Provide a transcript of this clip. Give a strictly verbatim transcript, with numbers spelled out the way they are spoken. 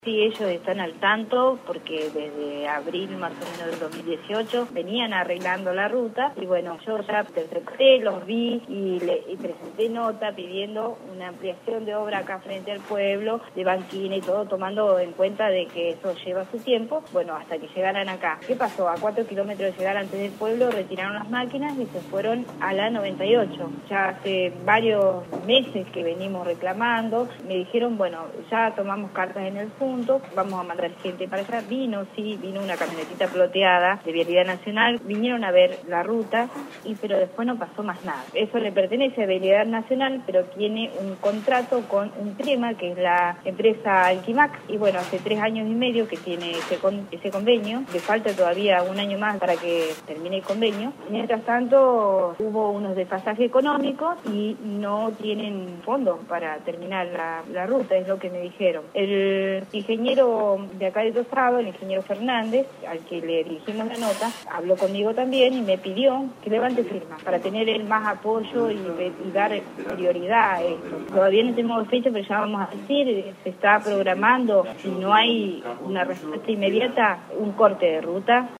Sí, ellos están al tanto porque desde abril más o menos del dos mil dieciocho venían arreglando la ruta y bueno, yo ya detecté, los vi y, le, y presenté nota pidiendo una ampliación de obra acá frente al pueblo, de banquina y todo, tomando en cuenta de que eso lleva su tiempo, bueno, hasta que llegaran acá. ¿Qué pasó? A cuatro kilómetros de llegar antes del pueblo retiraron las máquinas y se fueron a la noventa y ocho. Ya hace varios meses que venimos reclamando, me dijeron, bueno, ya tomamos cartas en el punto, vamos a mandar gente para allá. Vino, sí, vino una camionetita ploteada de Vialidad Nacional, vinieron a ver la ruta, y pero después no pasó más nada. Eso le pertenece a Vialidad Nacional, pero tiene un contrato con un Trema, que es la empresa Alquimax, y bueno, hace tres años y medio que tiene ese, con, ese convenio, le falta todavía un año más para que termine el convenio. Mientras tanto, hubo unos desfasajes económicos y no tienen fondos para terminar la, la ruta, es lo que me dijeron. El ingeniero de acá de Tosado, el ingeniero Fernández, al que le dirigimos la nota, habló conmigo también y me pidió que levante firma para tener él más apoyo y, y dar prioridad a esto. Todavía no tenemos fecha, pero ya vamos a decir, se está programando, si no hay una respuesta inmediata, un corte de ruta.